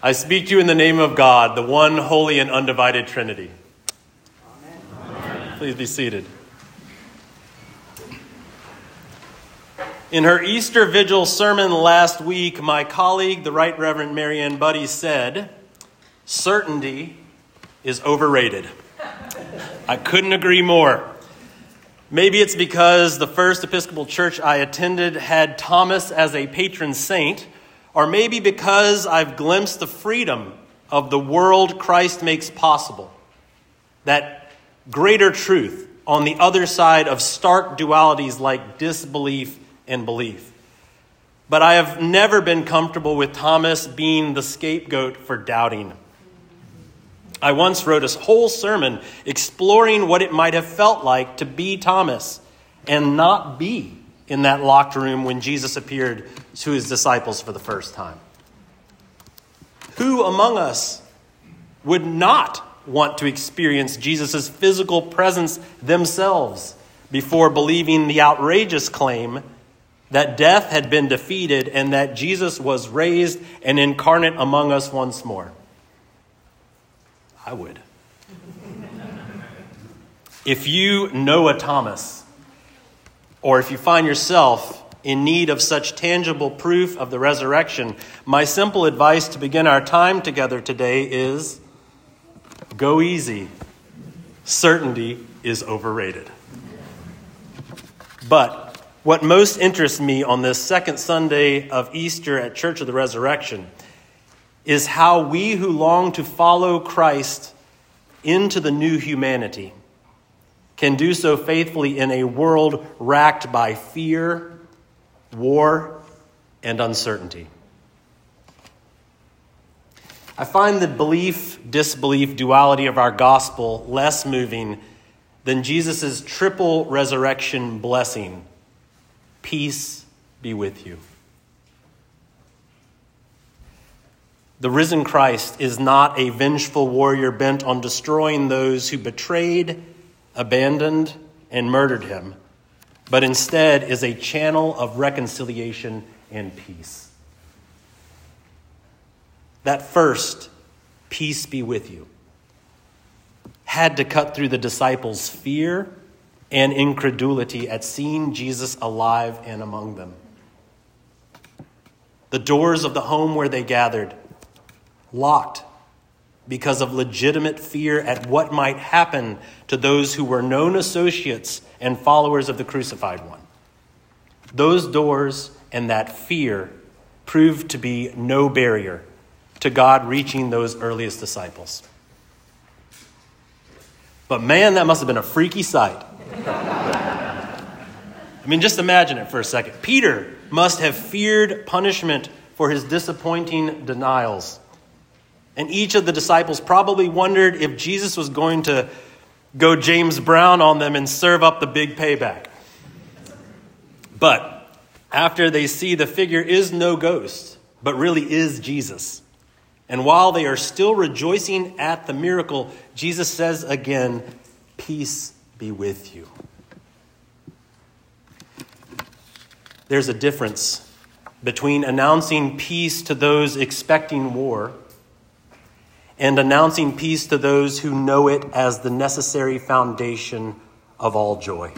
I speak to you in the name of God, the one holy and undivided Trinity. Amen. Please be seated. In her Easter Vigil sermon last week, my colleague, the Right Reverend Marianne Buddy, said, "Certainty is overrated." I couldn't agree more. Maybe it's because the First Episcopal Church I attended had Thomas as a patron saint, or maybe because I've glimpsed the freedom of the world Christ makes possible. That greater truth on the other side of stark dualities like disbelief and belief. But I have never been comfortable with Thomas being the scapegoat for doubting. I once wrote a whole sermon exploring what it might have felt like to be Thomas and not be in that locked room when Jesus appeared to his disciples for the first time. Who among us would not want to experience Jesus' physical presence themselves before believing the outrageous claim that death had been defeated and that Jesus was raised and incarnate among us once more? I would. If you know a Thomas, or if you find yourself in need of such tangible proof of the resurrection, my simple advice to begin our time together today is go easy. Certainty is overrated. But what most interests me on this second Sunday of Easter at Church of the Resurrection is how we who long to follow Christ into the new humanity can do so faithfully in a world racked by fear, war, and uncertainty. I find the belief-disbelief duality of our gospel less moving than Jesus' triple resurrection blessing. Peace be with you. The risen Christ is not a vengeful warrior bent on destroying those who betrayed, abandoned, and murdered him, but instead is a channel of reconciliation and peace. That first, peace be with you, had to cut through the disciples' fear and incredulity at seeing Jesus alive and among them. The doors of the home where they gathered locked because of legitimate fear at what might happen to those who were known associates and followers of the crucified one. Those doors and that fear proved to be no barrier to God reaching those earliest disciples. But man, that must have been a freaky sight. I mean, just imagine it for a second. Peter must have feared punishment for his disappointing denials. And each of the disciples probably wondered if Jesus was going to go James Brown on them and serve up the big payback. But after they see the figure is no ghost, but really is Jesus, and while they are still rejoicing at the miracle, Jesus says again, "Peace be with you." There's a difference between announcing peace to those expecting war and announcing peace to those who know it as the necessary foundation of all joy.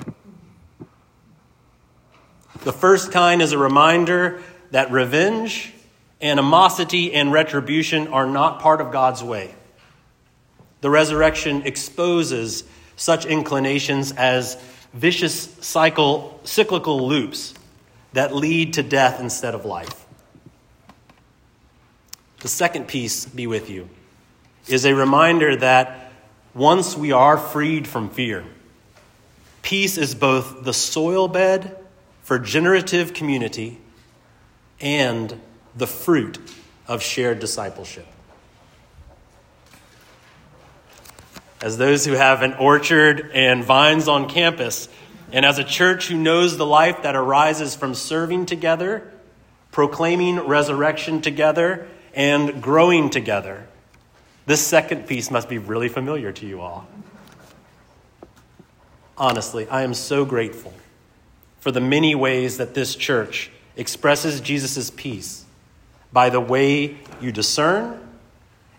The first kind is a reminder that revenge, animosity, and retribution are not part of God's way. The resurrection exposes such inclinations as vicious cyclical loops that lead to death instead of life. The second peace be with you is a reminder that once we are freed from fear, peace is both the soil bed for generative community and the fruit of shared discipleship. As those who have an orchard and vines on campus, and as a church who knows the life that arises from serving together, proclaiming resurrection together, and growing together, this second piece must be really familiar to you all. Honestly, I am so grateful for the many ways that this church expresses Jesus' peace by the way you discern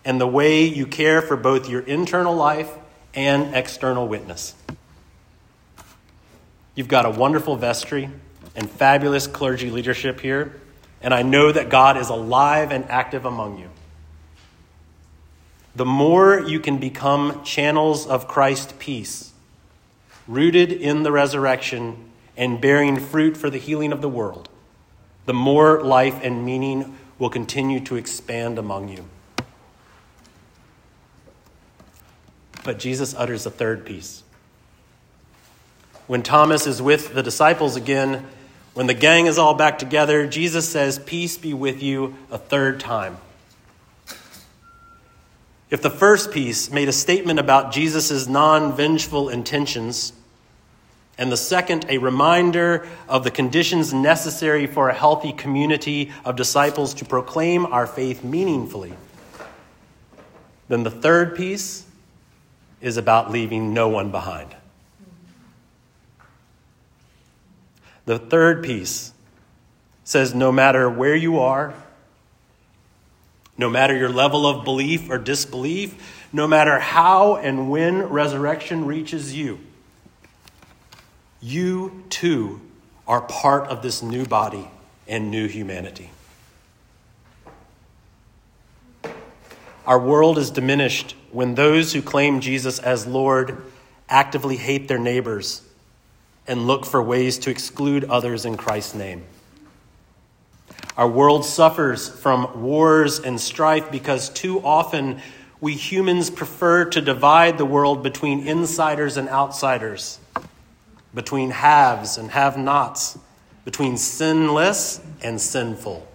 and the way you care for both your internal life and external witness. You've got a wonderful vestry and fabulous clergy leadership here, and I know that God is alive and active among you. The more you can become channels of Christ's peace, rooted in the resurrection and bearing fruit for the healing of the world, the more life and meaning will continue to expand among you. But Jesus utters a third piece. When Thomas is with the disciples again, when the gang is all back together, Jesus says, "Peace be with you," a third time. If the first piece made a statement about Jesus' non-vengeful intentions, and the second a reminder of the conditions necessary for a healthy community of disciples to proclaim our faith meaningfully, then the third piece is about leaving no one behind. The third piece says no matter where you are, no matter your level of belief or disbelief, no matter how and when resurrection reaches you, you too are part of this new body and new humanity. Our world is diminished when those who claim Jesus as Lord actively hate their neighbors and look for ways to exclude others in Christ's name. Our world suffers from wars and strife because too often we humans prefer to divide the world between insiders and outsiders, between haves and have-nots, between sinless and sinful.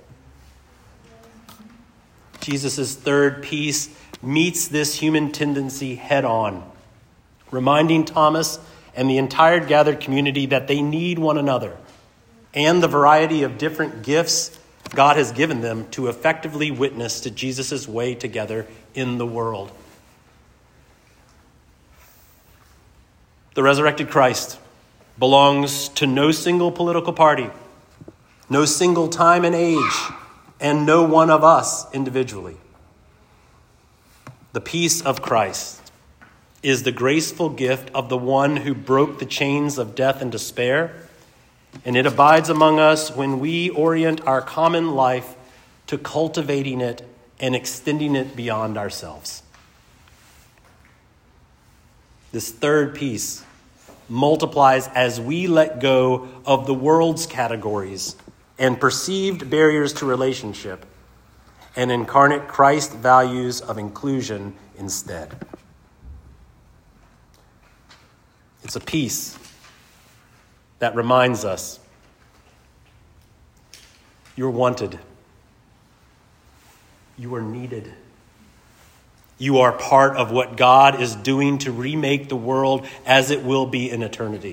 Jesus' third piece meets this human tendency head on, reminding Thomas and the entire gathered community that they need one another and the variety of different gifts God has given them to effectively witness to Jesus' way together in the world. The resurrected Christ belongs to no single political party, no single time and age, and no one of us individually. The peace of Christ is the graceful gift of the one who broke the chains of death and despair, and it abides among us when we orient our common life to cultivating it and extending it beyond ourselves. This third piece multiplies as we let go of the world's categories and perceived barriers to relationship and incarnate Christ's values of inclusion instead. It's a peace that reminds us you're wanted. You are needed. You are part of what God is doing to remake the world as it will be in eternity.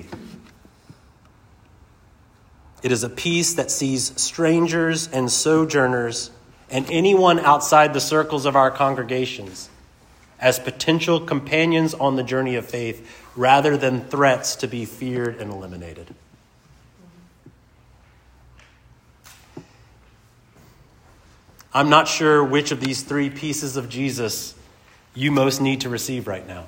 It is a peace that sees strangers and sojourners and anyone outside the circles of our congregations as potential companions on the journey of faith rather than threats to be feared and eliminated. I'm not sure which of these three pieces of Jesus you most need to receive right now.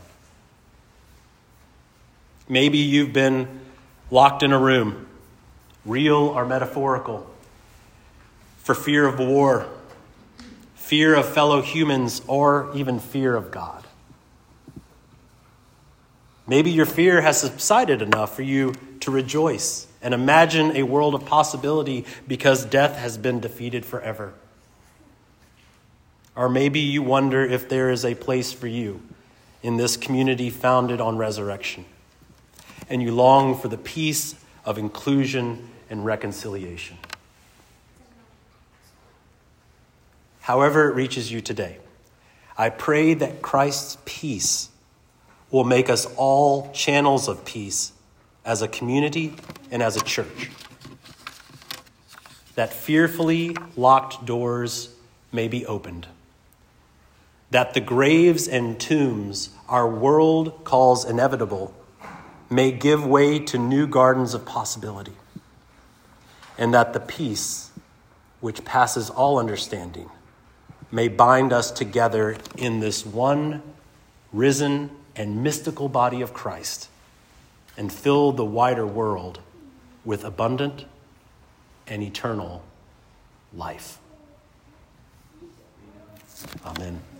Maybe you've been locked in a room, real or metaphorical, for fear of war, fear of fellow humans, or even fear of God. Maybe your fear has subsided enough for you to rejoice and imagine a world of possibility because death has been defeated forever. Or maybe you wonder if there is a place for you in this community founded on resurrection, and you long for the peace of inclusion and reconciliation. However it reaches you today, I pray that Christ's peace will make us all channels of peace as a community and as a church. That fearfully locked doors may be opened. That the graves and tombs our world calls inevitable may give way to new gardens of possibility. And that the peace, which passes all understanding, may bind us together in this one risen and mystical body of Christ and fill the wider world with abundant and eternal life. Amen.